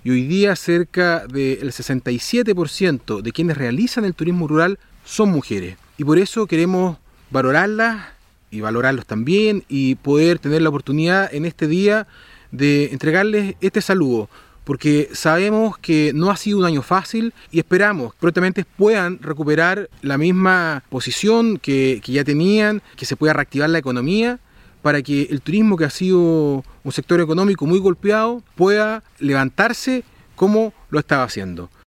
y hoy día cerca del 67% de quienes realizan el turismo rural son mujeres. Y por eso queremos valorarlas y valorarlos también y poder tener la oportunidad en este día de entregarles este saludo, porque sabemos que no ha sido un año fácil y esperamos que prontamente puedan recuperar la misma posición que ya tenían, que se pueda reactivar la economía para que el turismo, que ha sido un sector económico muy golpeado, pueda levantarse como lo estaba haciendo.